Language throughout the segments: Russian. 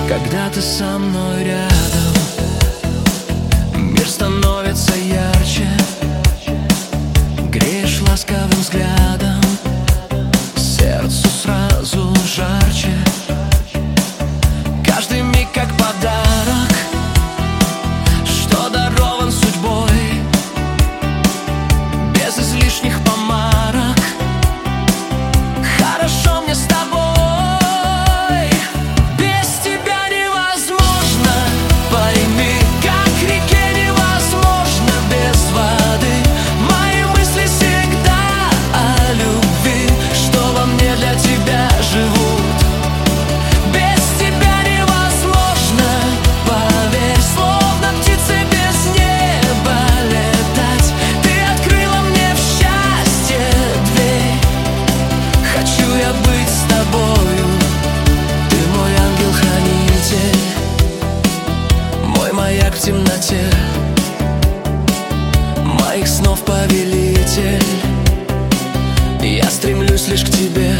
Когда ты со мной рядом, мир становится ярче, греешь ласковым взглядом, сердцу сразу жарче. Каждый миг как подарок, что дарован судьбой, без излишних помарок. Хорошо мне с тобой. Без тебя невозможно, пойми, как реке невозможно без воды. Мои мысли всегда о любви, что во мне для тебя живут. Без тебя невозможно, поверь, словно птицы без неба летать. Ты открыла мне в счастье дверь. Хочу я быть с тобою, ты мой ангел-хранитель, мой маяк в темноте, моих снов повелитель. Я стремлюсь лишь к тебе.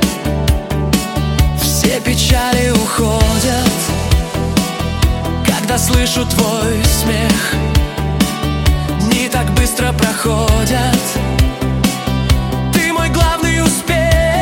Все печали уходят, когда слышу твой смех. Дни так быстро проходят, ты мой главный успех.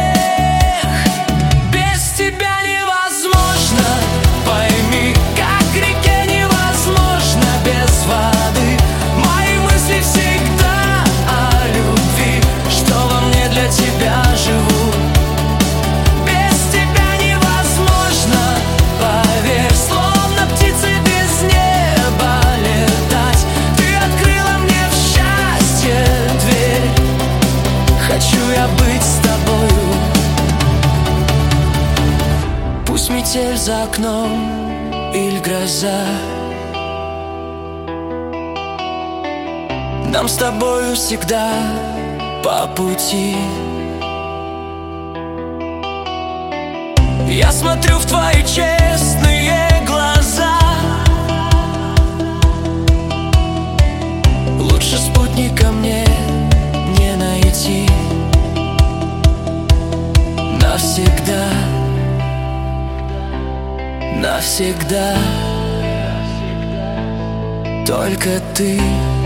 Без тебя невозможно, пойми, как реке невозможно без воды. Мои мысли всегда о любви, что во мне для тебя живут. Без тебя невозможно, поверь, словно птицы без неба летать. Ты открыла мне в счастье дверь. Хочу я быть с тобою. Пусть метель за окном или гроза, нам с тобою всегда по пути. Я смотрю в твои честные глаза, лучше спутника мне не найти. Навсегда, навсегда, только ты,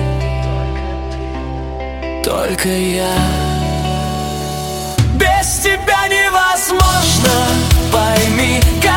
только я. Без тебя невозможно, пойми, как